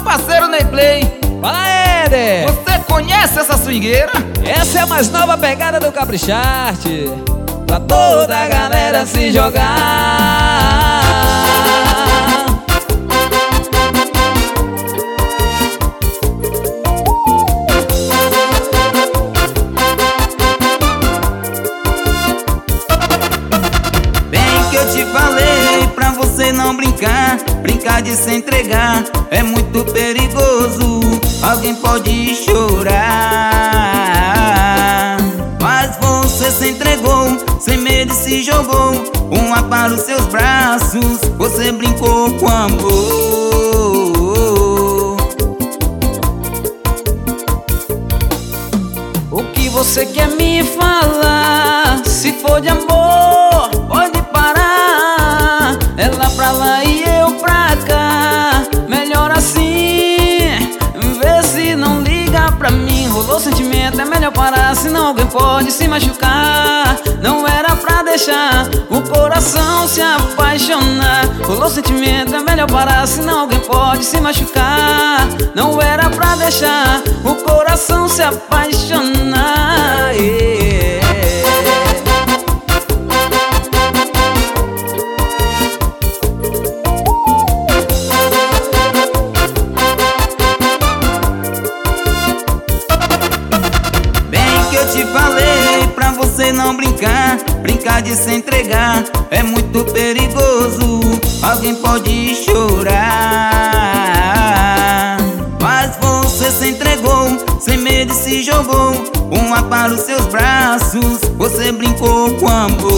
parceiro Neyplay. Fala, Éder! Você conhece essa swingueira? Essa é a mais nova pegada do Capricharte, pra toda a galera se jogar. Bem que eu te falei pra você não brincar. Brincar de se entregar é muito perigoso. Alguém pode chorar, mas você se entregou, sem medo se jogou. Uma para os seus braços, você brincou com amor. O que você quer me falar? Se for de amor, pode parar. Ela pra lá e eu pra cá. Melhor assim, vê se não liga pra mim. Rolou sentimento, é melhor parar, senão alguém pode se machucar. Não era pra deixar o coração se apaixonar. Rolou sentimento, é melhor parar, senão alguém pode se machucar. Não era pra deixar o coração se apaixonar. Bem que eu te falei pra você não brincar. Brincar de se entregar é muito perigoso. Alguém pode chorar, mas você se entregou, sem medo se jogou. Uma para os seus braços, você brincou com amor.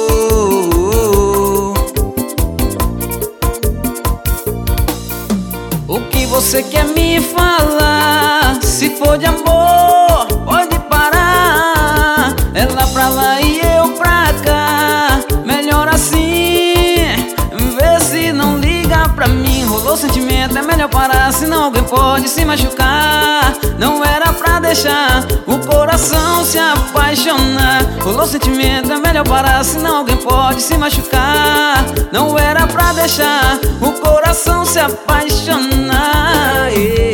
O que você quer me falar? Se for de amor, pode parar. Ela pra lá e eu pra cá. Melhor assim, vê se não liga pra mim. Rolou sentimento, é melhor parar, senão alguém pode se machucar. Não era pra deixar o coração se apaixonar. Rolou sentimento, é melhor parar, senão alguém pode se machucar. Não era pra deixar o coração se apaixonar.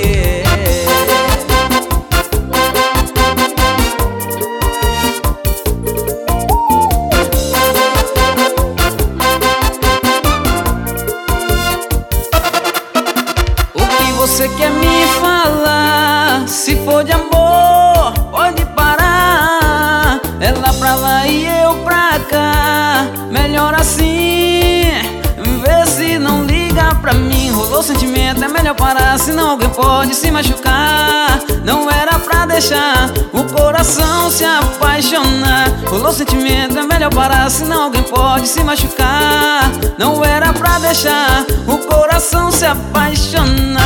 O que você quer me falar? Se for de amor, pode parar. Ela pra lá e eu pra cá. Melhor assim, vê se não liga pra mim. Rolou sentimento, é melhor parar, senão alguém pode se machucar. Não era pra deixar o coração se apaixonar. Rolou sentimento, é melhor parar, senão alguém pode se machucar. Não era pra deixar o coração se apaixonar.